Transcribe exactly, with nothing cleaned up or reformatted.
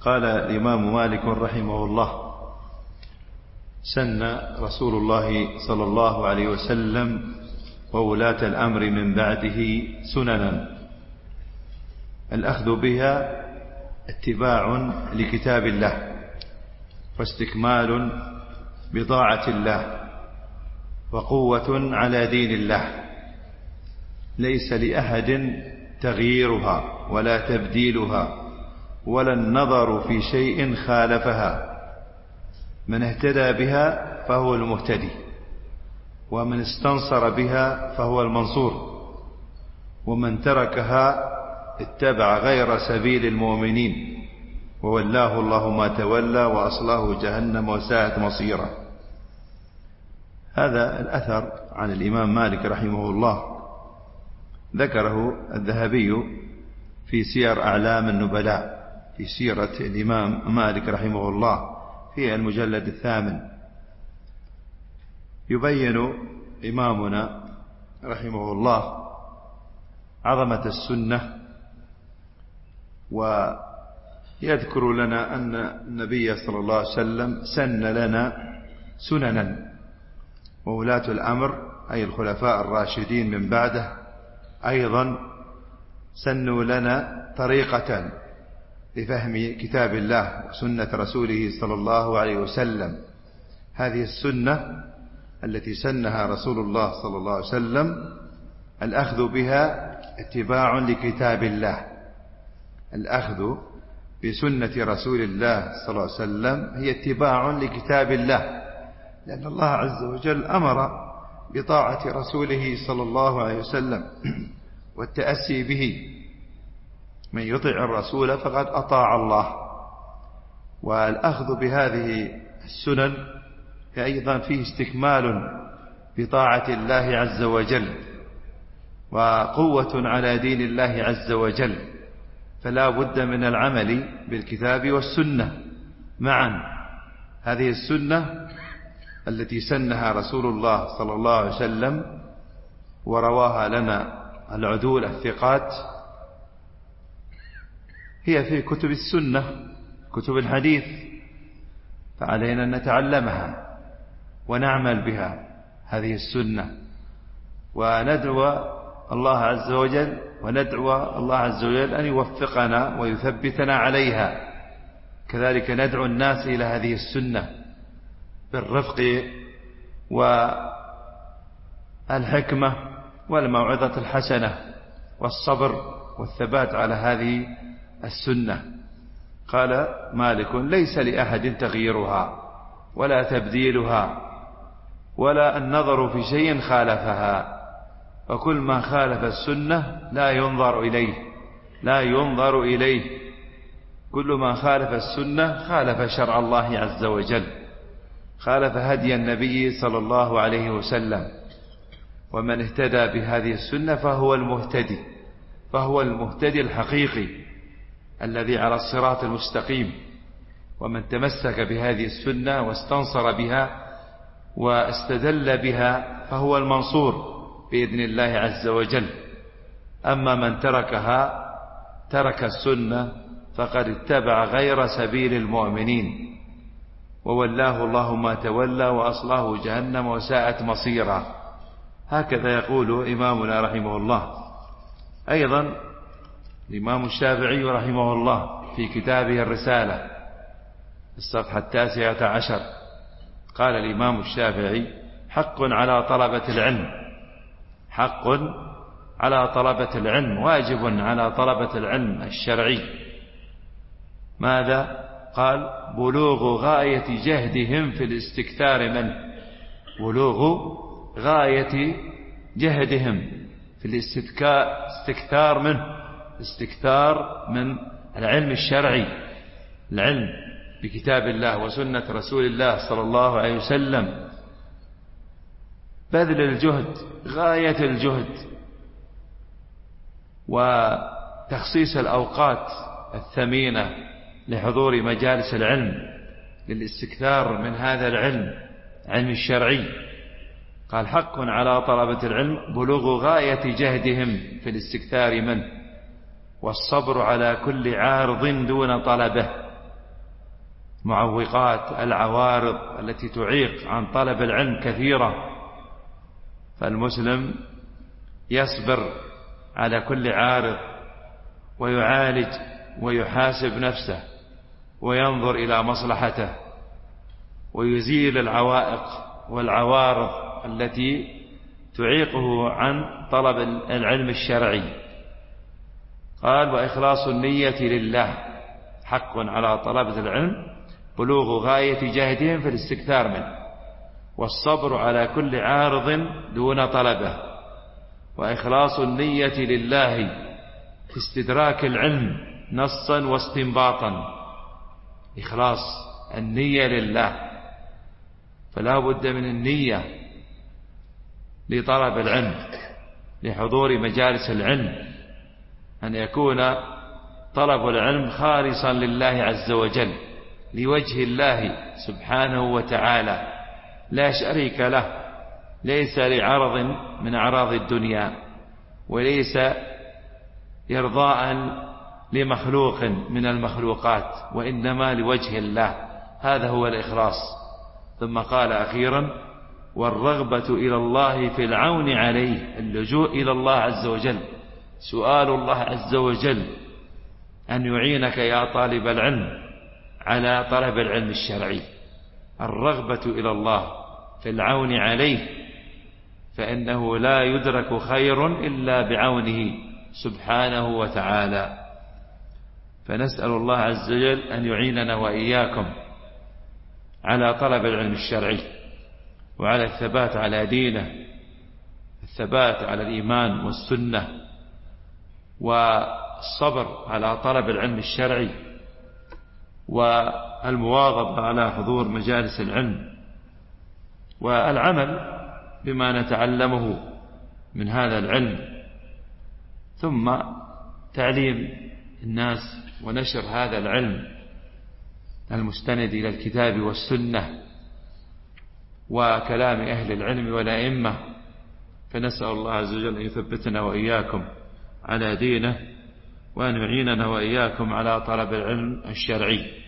قال الإمام مالك رحمه الله: سن رسول الله صلى الله عليه وسلم وولاة الأمر من بعده سننا الأخذ بها اتباع لكتاب الله واستكمال بطاعة الله وقوة على دين الله، ليس لأحد تغييرها ولا تبديلها ولا النظر في شيء خالفها. من اهتدى بها فهو المهتدي، ومن استنصر بها فهو المنصور، ومن تركها اتبع غير سبيل المؤمنين وولاه الله ما تولى وأصلاه جهنم وساءت مصيرا. هذا الأثر عن الإمام مالك رحمه الله ذكره الذهبي في سير أعلام النبلاء في سيرة الإمام مالك رحمه الله في المجلد الثامن. يبين إمامنا رحمه الله عظمة السنة، ويذكر لنا أن النبي صلى الله عليه وسلم سن لنا سننا، وولاة الأمر أي الخلفاء الراشدين من بعده أيضا سنوا لنا طريقة لفهم كتاب الله وسنة رسوله صلى الله عليه وسلم. هذه السنة التي سنها رسول الله صلى الله عليه وسلم الأخذ بها اتباع لكتاب الله. الأخذ بسنة رسول الله صلى الله عليه وسلم هي اتباع لكتاب الله، لأن الله عز وجل أمر بطاعة رسوله صلى الله عليه وسلم والتأسي به. من يطع الرسول فقد أطاع الله. والأخذ بهذه السنن أيضا فيه استكمال بطاعة الله عز وجل وقوة على دين الله عز وجل، فلا بد من العمل بالكتاب والسنة معا. هذه السنة التي سنها رسول الله صلى الله عليه وسلم ورواها لنا العدول الثقات هي في كتب السنة كتب الحديث، فعلينا أن نتعلمها ونعمل بها هذه السنة، وندعو الله عز وجل وندعو الله عز وجل أن يوفقنا ويثبتنا عليها. كذلك ندعو الناس إلى هذه السنة بالرفق والحكمة والموعظة الحسنة والصبر والثبات على هذه السنة. قال مالك: ليس لأحد تغييرها ولا تبديلها ولا النظر في شيء خالفها، وكل ما خالف السنة لا ينظر إليه لا ينظر إليه كل ما خالف السنة خالف شرع الله عز وجل، خالف هدي النبي صلى الله عليه وسلم. ومن اهتدى بهذه السنة فهو المهتدي فهو المهتدي الحقيقي الذي على الصراط المستقيم. ومن تمسك بهذه السنة واستنصر بها واستدل بها فهو المنصور بإذن الله عز وجل. أما من تركها ترك السنة فقد اتبع غير سبيل المؤمنين وولاه الله ما تولى وأصلاه جهنم وساءت مصيرا. هكذا يقول إمامنا رحمه الله. أيضا الإمام الشافعي رحمه الله في كتابه الرسالة الصفحة التاسعة عشر قال الإمام الشافعي: حق على طلبة العلم حق على طلبة العلم واجب على طلبة العلم الشرعي. ماذا؟ قال: بلوغ غاية جهدهم في الاستكثار منه بلوغ غاية جهدهم في الاستكثار منه استكثار من العلم الشرعي، العلم بكتاب الله وسنة رسول الله صلى الله عليه وسلم، بذل الجهد غاية الجهد وتخصيص الأوقات الثمينة لحضور مجالس العلم للاستكثار من هذا العلم علم الشرعي. قال: حق على طلبة العلم بلوغ غاية جهدهم في الاستكثار منه والصبر على كل عارض دون طلبه. معوقات العوارض التي تعيق عن طلب العلم كثيرة، فالمسلم يصبر على كل عارض ويعالج ويحاسب نفسه وينظر إلى مصلحته ويزيل العوائق والعوارض التي تعيقه عن طلب العلم الشرعي. قال: وإخلاص النية لله حق على طلبة العلم بلوغ غاية جهدهم في الاستكثار منه، والصبر على كل عارض دون طلبه، وإخلاص النية لله في استدراك العلم نصا واستنباطا. إخلاص النية لله، فلا بد من النية لطلب العلم، لحضور مجالس العلم، أن يكون طلب العلم خالصا لله عز وجل، لوجه الله سبحانه وتعالى، لا شريك له، ليس لعرض من أعراض الدنيا، وليس إرضاء لمخلوق من المخلوقات، وإنما لوجه الله. هذا هو الإخلاص. ثم قال أخيرا: والرغبة إلى الله في العون عليه، اللجوء إلى الله عز وجل، سؤال الله عز وجل أن يعينك يا طالب العلم على طلب العلم الشرعي. الرغبة إلى الله في العون عليه، فإنه لا يدرك خير إلا بعونه سبحانه وتعالى. فنسأل الله عز وجل أن يعيننا وإياكم على طلب العلم الشرعي، وعلى الثبات على دينه، الثبات على الإيمان والسنة، والصبر على طلب العلم الشرعي، والمواظبة على حضور مجالس العلم، والعمل بما نتعلمه من هذا العلم، ثم تعليم الناس ونشر هذا العلم المستند إلى الكتاب والسنة وكلام أهل العلم والأئمة. فنسأل الله عز وجل أن يثبتنا وإياكم على دينه، وأن يعيننا وإياكم على طلب العلم الشرعي.